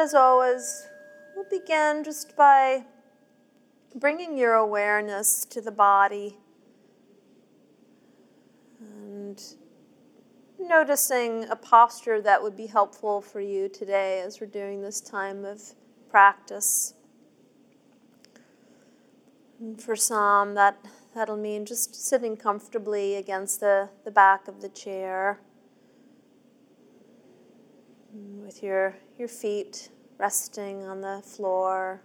as always, we'll begin just by bringing your awareness to the body and noticing a posture that would be helpful for you today as we're doing this time of practice. And for some, that'll mean just sitting comfortably against the back of the chair with your feet resting on the floor.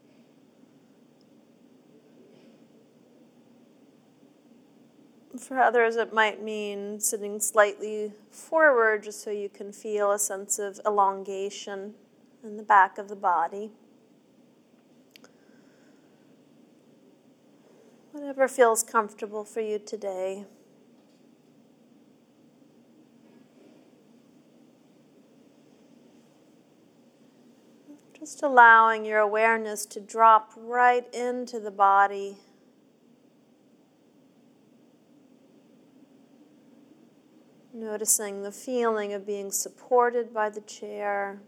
For others, it might mean sitting slightly forward just so you can feel a sense of elongation in the back of the body. Whatever feels comfortable for you today. Just allowing your awareness to drop right into the body. Noticing the feeling of being supported by the chair.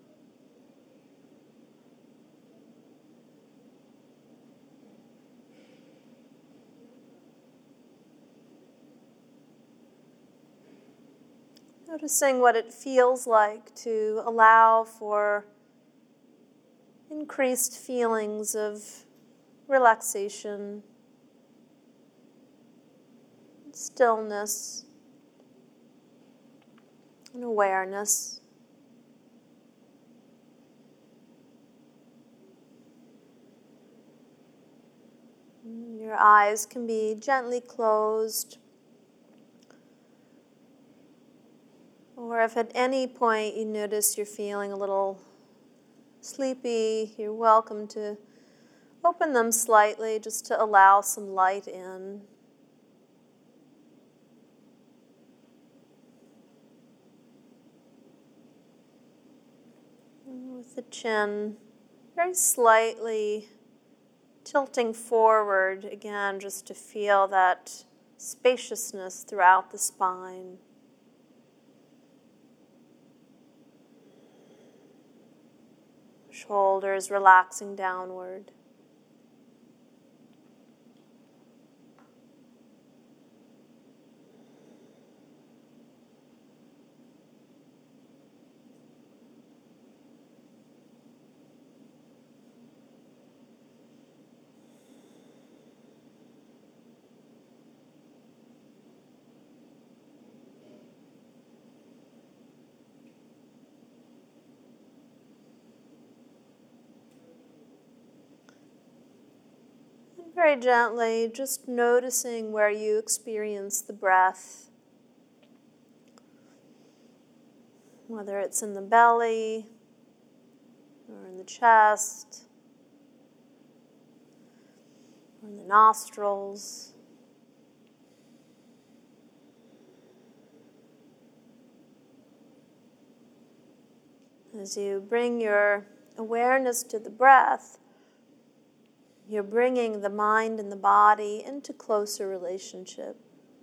Noticing what it feels like to allow for increased feelings of relaxation, stillness, and awareness. Your eyes can be gently closed. Or if at any point you notice you're feeling a little sleepy, you're welcome to open them slightly just to allow some light in. And with the chin very slightly tilting forward, again, just to feel that spaciousness throughout the spine. Shoulders relaxing downward. Very gently, just noticing where you experience the breath. Whether it's in the belly or in the chest or in the nostrils. As you bring your awareness to the breath, you're bringing the mind and the body into closer relationship.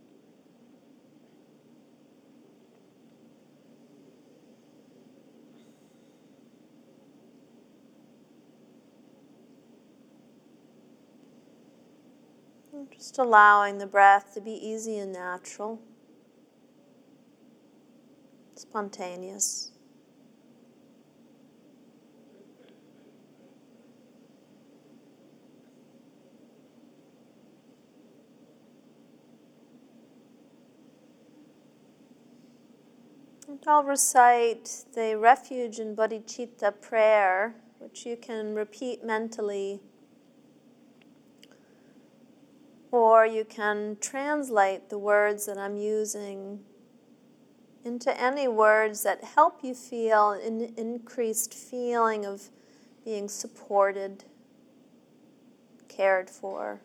And just allowing the breath to be easy and natural, spontaneous. And I'll recite the Refuge in Bodhicitta prayer, which you can repeat mentally, or you can translate the words that I'm using into any words that help you feel an increased feeling of being supported, cared for.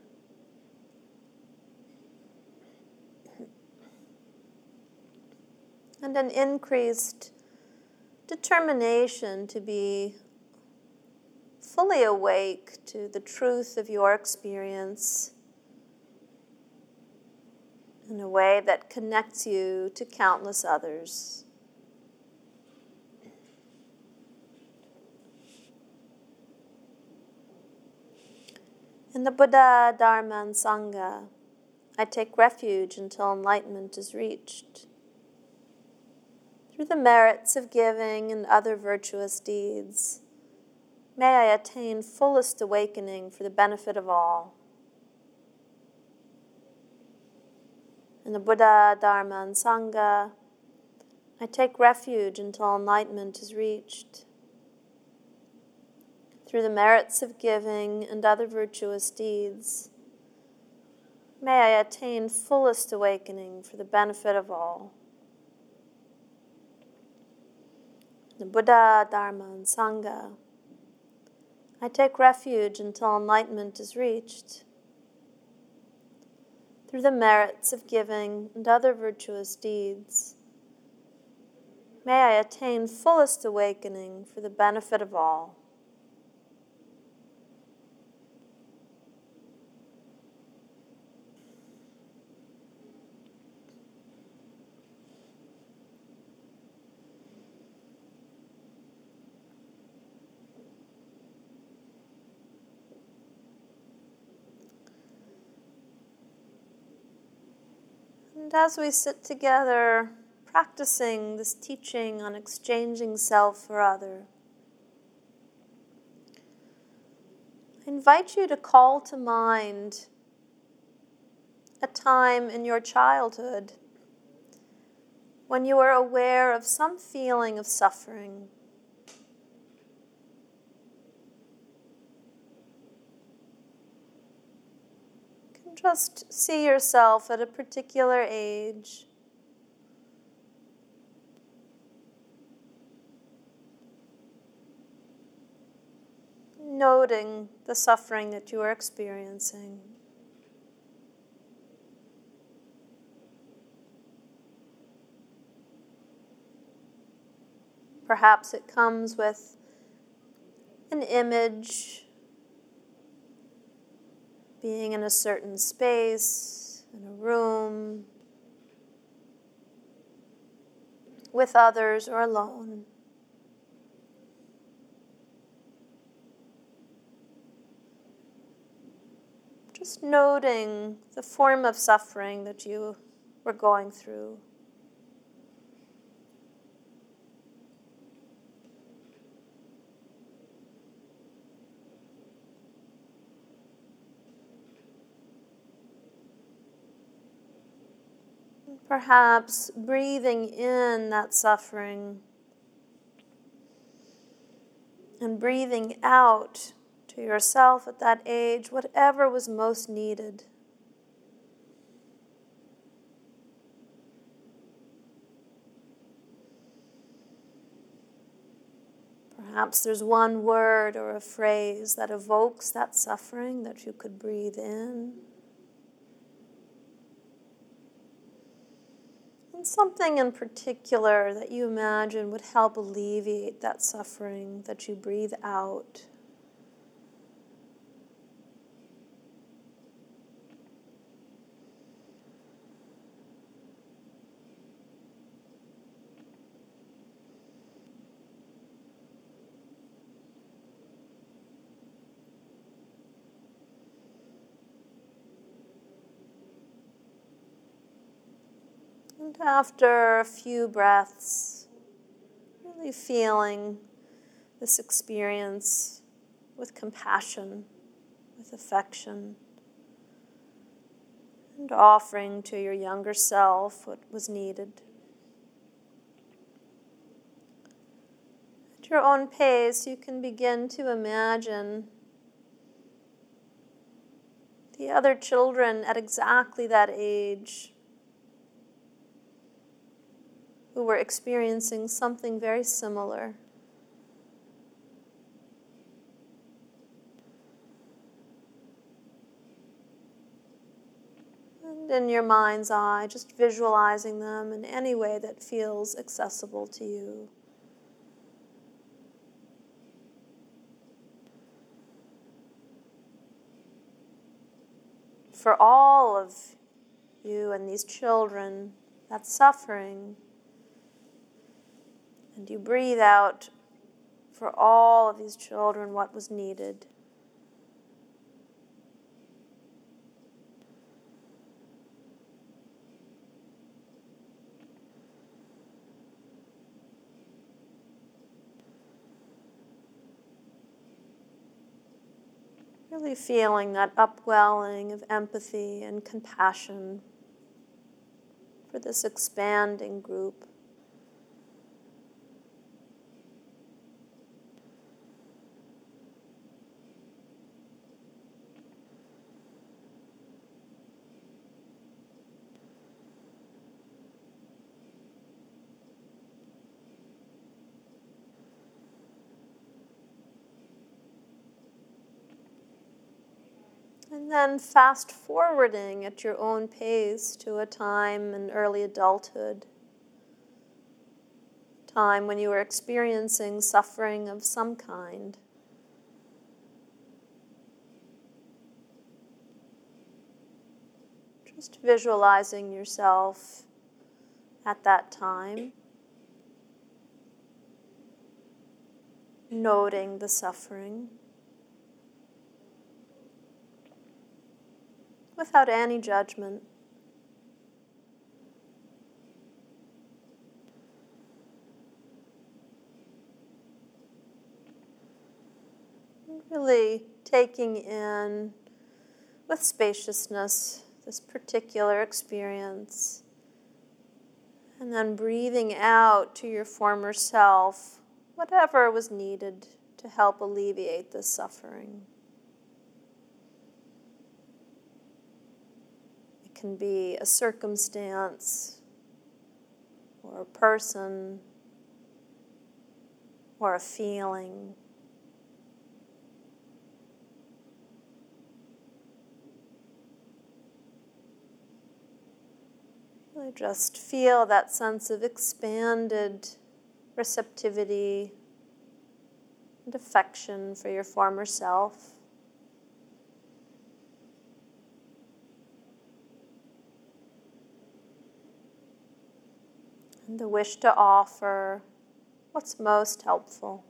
And an increased determination to be fully awake to the truth of your experience in a way that connects you to countless others. In the Buddha, Dharma, and Sangha, I take refuge until enlightenment is reached. Through the merits of giving and other virtuous deeds, may I attain fullest awakening for the benefit of all. In the Buddha, Dharma, and Sangha, I take refuge until enlightenment is reached. Through the merits of giving and other virtuous deeds, may I attain fullest awakening for the benefit of all. In the Buddha, Dharma, and Sangha, I take refuge until enlightenment is reached. Through the merits of giving and other virtuous deeds, may I attain fullest awakening for the benefit of all. And as we sit together, practicing this teaching on exchanging self for other, I invite you to call to mind a time in your childhood when you were aware of some feeling of suffering. You can just see yourself at a particular age, noting the suffering that you are experiencing. Perhaps it comes with an image, being in a certain space, in a room, with others or alone. Just noting the form of suffering that you were going through. Perhaps breathing in that suffering and breathing out to yourself at that age whatever was most needed. Perhaps there's one word or a phrase that evokes that suffering that you could breathe in. And something in particular that you imagine would help alleviate that suffering that you breathe out. And after a few breaths, really feeling this experience with compassion, with affection, and offering to your younger self what was needed. At your own pace, you can begin to imagine the other children at exactly that age who were experiencing something very similar. And in your mind's eye, just visualizing them in any way that feels accessible to you. For all of you and these children, that's suffering. And you breathe out for all of these children what was needed. Really feeling that upwelling of empathy and compassion for this expanding group. And then fast forwarding at your own pace to a time in early adulthood, time when you were experiencing suffering of some kind. Just visualizing yourself at that time, noting the suffering, without any judgment. Really taking in, with spaciousness, this particular experience. And then breathing out to your former self, whatever was needed to help alleviate this suffering. It can be a circumstance, or a person, or a feeling. Really just feel that sense of expanded receptivity and affection for your former self. And the wish to offer what's most helpful.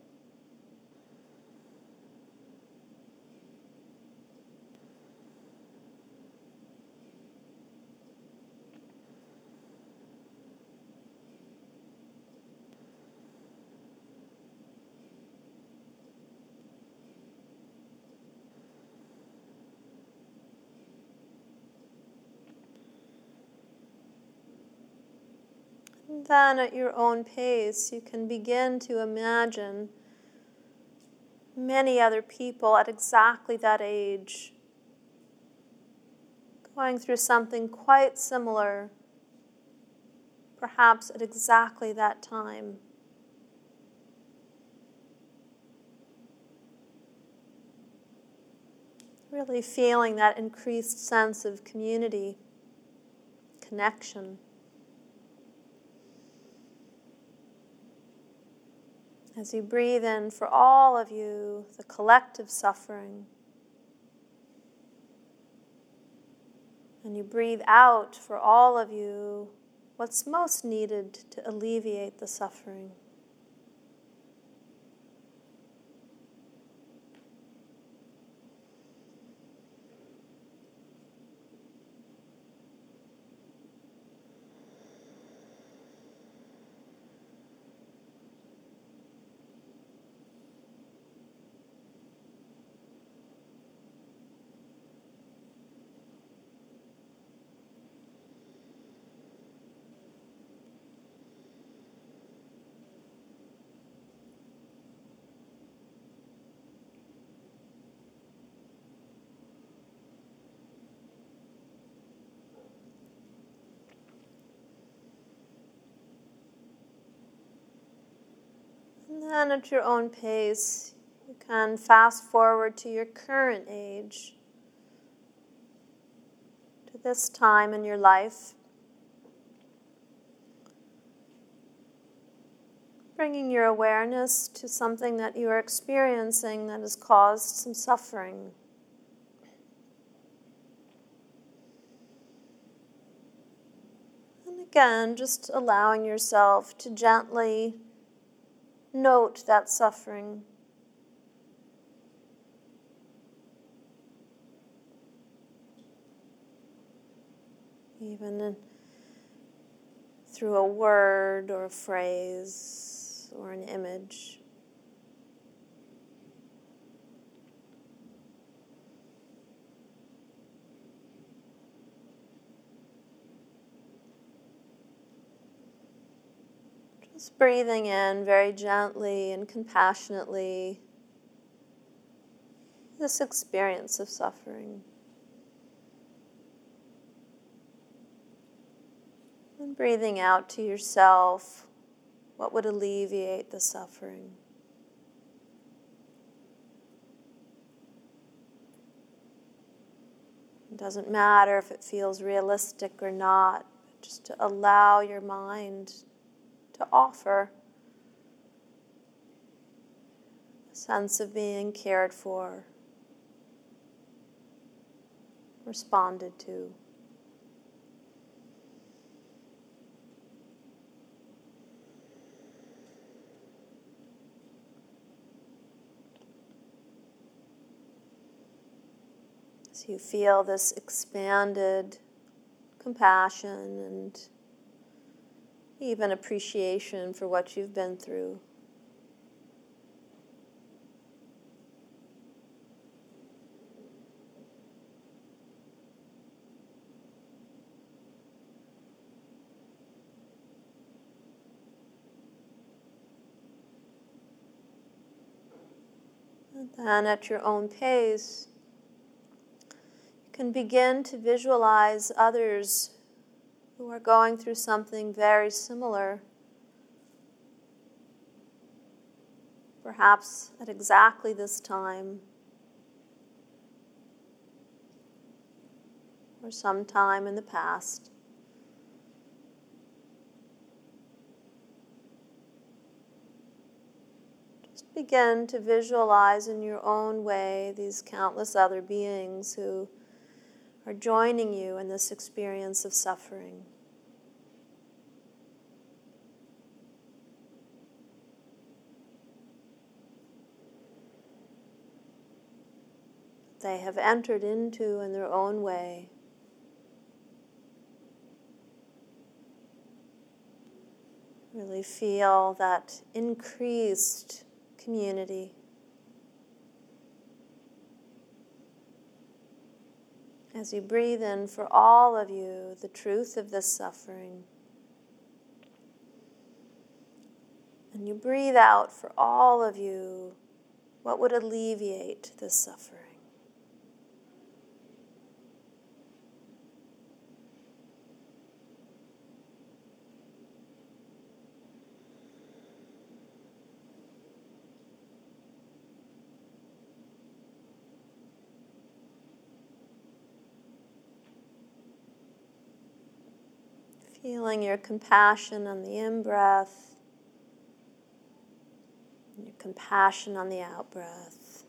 And then at your own pace, you can begin to imagine many other people at exactly that age going through something quite similar, perhaps at exactly that time. Really feeling that increased sense of community, connection. As you breathe in for all of you, the collective suffering, and you breathe out for all of you what's most needed to alleviate the suffering. And then at your own pace, you can fast forward to your current age, to this time in your life, bringing your awareness to something that you are experiencing that has caused some suffering. And again, just allowing yourself to gently note that suffering. Even through a word or a phrase or an image. Just breathing in very gently and compassionately this experience of suffering. And breathing out to yourself what would alleviate the suffering. It doesn't matter if it feels realistic or not, just to allow your mind to offer a sense of being cared for, responded to. So you feel this expanded compassion and even appreciation for what you've been through. And then at your own pace, you can begin to visualize others who are going through something very similar, perhaps at exactly this time, or sometime in the past. Just begin to visualize in your own way these countless other beings who are joining you in this experience of suffering. They have entered into in their own way. Really feel that increased community. As you breathe in for all of you the truth of this suffering, and you breathe out for all of you what would alleviate this suffering. Feeling your compassion on the in-breath, and your compassion on the out-breath.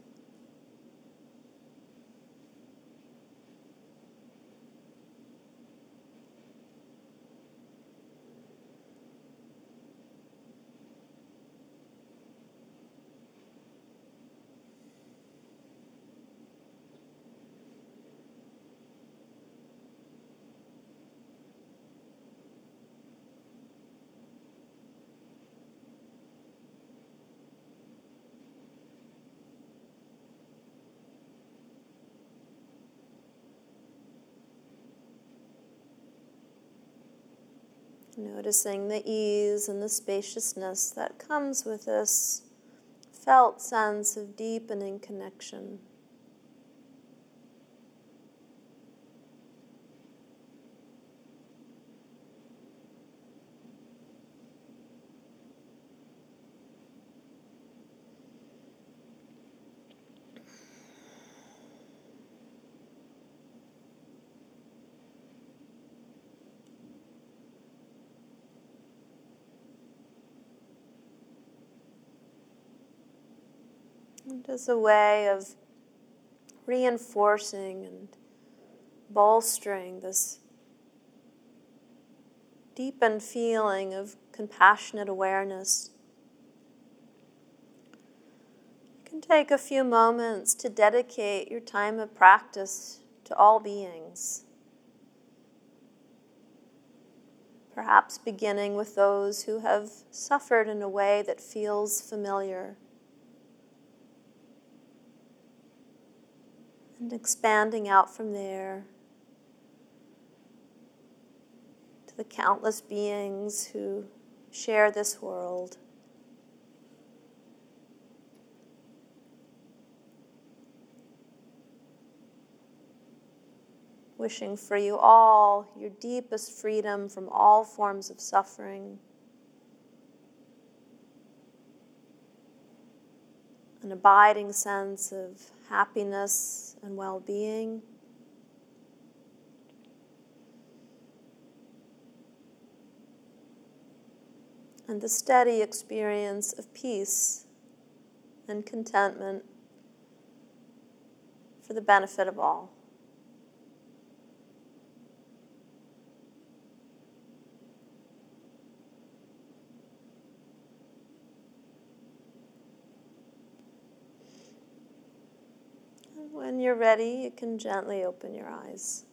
Noticing the ease and the spaciousness that comes with this felt sense of deepening connection. And as a way of reinforcing and bolstering this deepened feeling of compassionate awareness, you can take a few moments to dedicate your time of practice to all beings. Perhaps beginning with those who have suffered in a way that feels familiar, and expanding out from there to the countless beings who share this world. Wishing for you all your deepest freedom from all forms of suffering, an abiding sense of happiness and well-being, and the steady experience of peace and contentment for the benefit of all. And when you're ready, you can gently open your eyes.